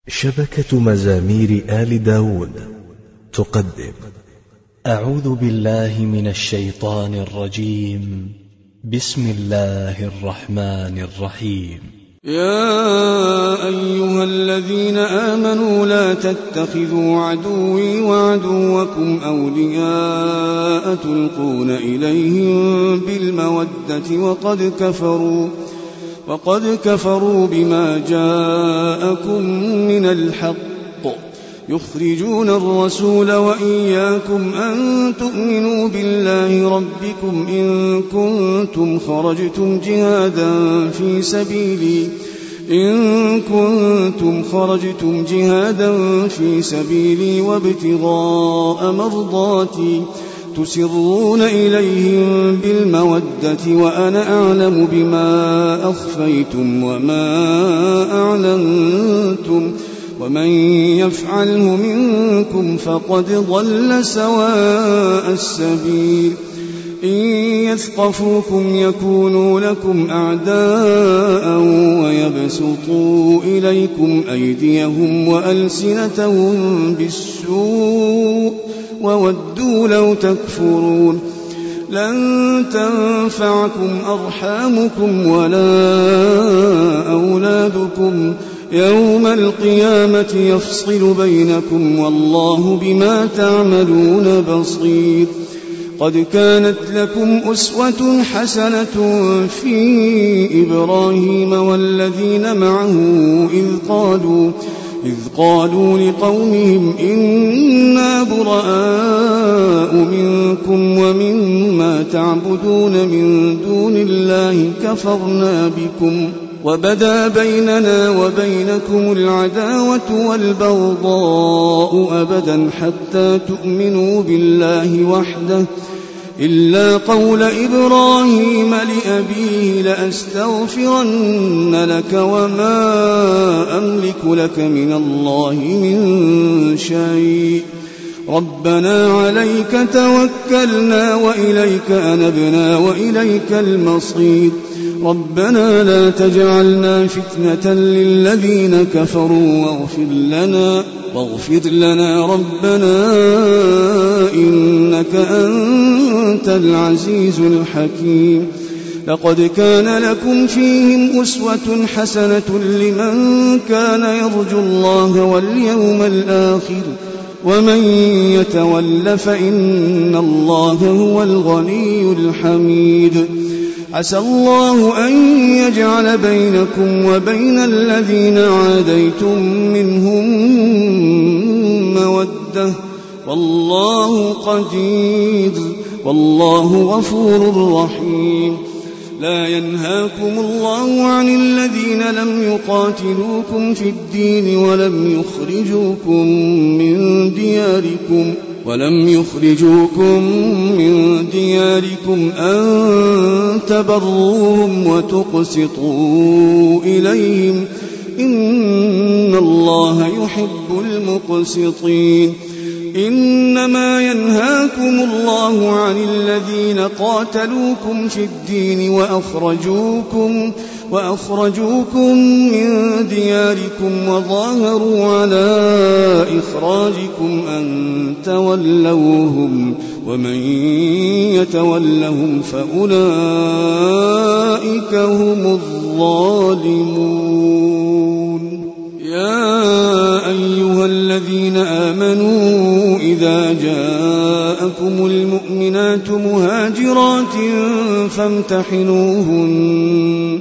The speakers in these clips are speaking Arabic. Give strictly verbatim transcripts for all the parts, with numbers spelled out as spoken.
شبكة مزامير آل داود تقدم أعوذ بالله من الشيطان الرجيم. بسم الله الرحمن الرحيم. يا أيها الذين آمنوا لا تتخذوا عدوي وعدوكم أولياء تلقون إليهم بالمودة وقد كفروا وقد كفروا بما جاءكم من الحق يخرجون الرسول وإياكم أن تؤمنوا بالله ربكم إن كنتم خرجتم جهادا في سبيلي إن كنتم خرجتم جهادا في سبيلي وابتغاء مرضاتي تسرون إليهم بالمودة وأنا أعلم بما أخفيتم وما أعلنتم ومن يفعله منكم فقد ضل سواء السبيل. إن يثقفوكم يكونوا لكم أعداء ويبسطوا إليكم أيديهم وألسنتهم بالسوء وودوا لو تكفرون. لن تنفعكم أرحامكم ولا أولادكم يوم القيامة يفصل بينكم والله بما تعملون بصير. قد كانت لكم أسوة حسنة في إبراهيم والذين معه إذ قالوا إذ قالوا لقومهم إنا براء منكم ومما تعبدون من دون الله كفرنا بكم وبدا بيننا وبينكم العداوة والبغضاء أبدا حتى تؤمنوا بالله وحده إلا قول إبراهيم لأبيه لأستغفرن لك وما أملك لك من الله من شيء ربنا عليك توكلنا وإليك أنبنا وإليك المصير. ربنا لا تجعلنا فتنة للذين كفروا واغفر لنا واغفر لنا ربنا إنك أنت العزيز الحكيم. لقد كان لكم فيهم أسوة حسنة لمن كان يرجو الله واليوم الآخر ومن يتول فإن الله هو الغني الحميد. عسى الله أن يجعل بينكم وبين الذين عاديتم منهم مودة والله قدير والله غفور رحيم. لا ينهاكم الله عن الذين لم يقاتلوكم في الدين ولم يخرجوكم من دياركم ولم يخرجوكم من دياركم أن تبروهم وتقسطوا إليهم إن الله يحب المقسطين. إنما ينهاكم الله عن الذين قاتلوكم في الدين وأخرجوكم وأخرجوكم من دياركم وظاهروا على إخراجكم أن تولوهم ومن يتولهم فأولئك هم الظالمون. يا أيها الذين آمنوا إذا جاءكم المؤمنات مهاجرات فامتحنوهن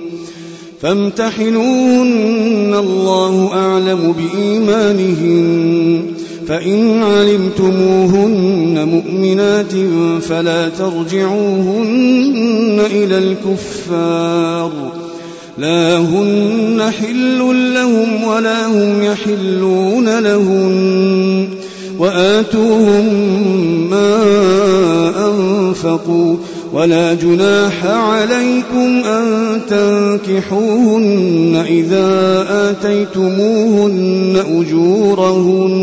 فامتحنوهن الله أعلم بإيمانهن فإن علمتموهن مؤمنات فلا ترجعوهن إلى الكفار لا هن حل لهم ولا هم يحلون لهن وآتوهم ما أنفقوا ولا جناح عليكم أن تنكحوهن إذا آتيتموهن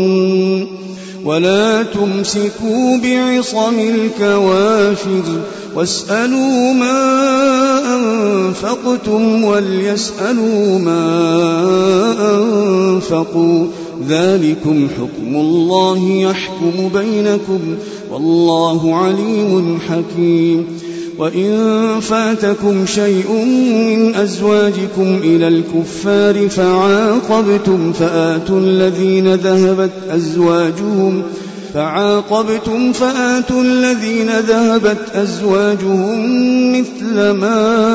أجورهن ولا تمسكوا بعصم الكوافر واسألوا ما أنفقتم وليسألوا ما أنفقوا ذلكم حكم الله يحكم بينكم والله عليم حكيم. وإن فاتكم شيء من أزواجكم إلى الكفار فعاقبتم فآتوا الذين ذهبت أزواجهم فعاقبتم فآتوا الذين ذهبت أزواجهم مثل ما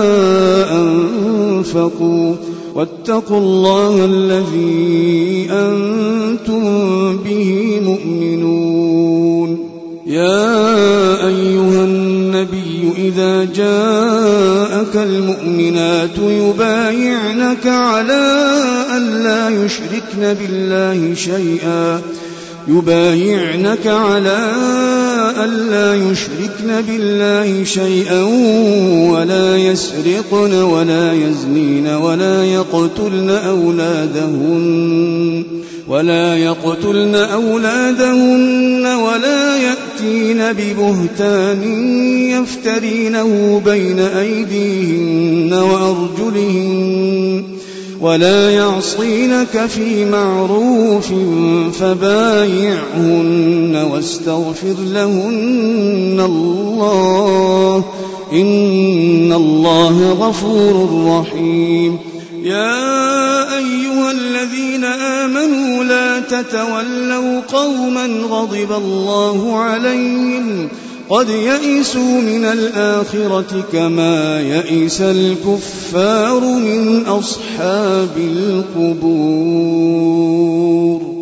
أنفقوا واتقوا الله الذي أنتم به مؤمنون. يا أيها النبي إذا جاءك المؤمنات يبايعنك على أن لا يشركن بالله شيئا يبايعنك على ألا يشركن بالله شيئا ولا يسرقن ولا يزنين ولا يقتلن أولادهن ولا يقتلن أولادهن ولا يأتين ببهتان يفترينه بين أيديهن وأرجلهن ولا يعصينك في معروف فبايعهن واستغفر لهن الله إن الله غفور رحيم. يا أيها الذين آمنوا لا تتولوا قوما غضب الله عليهم قد يئسوا من الآخرة كما يئس الكفار من أصحاب القبور.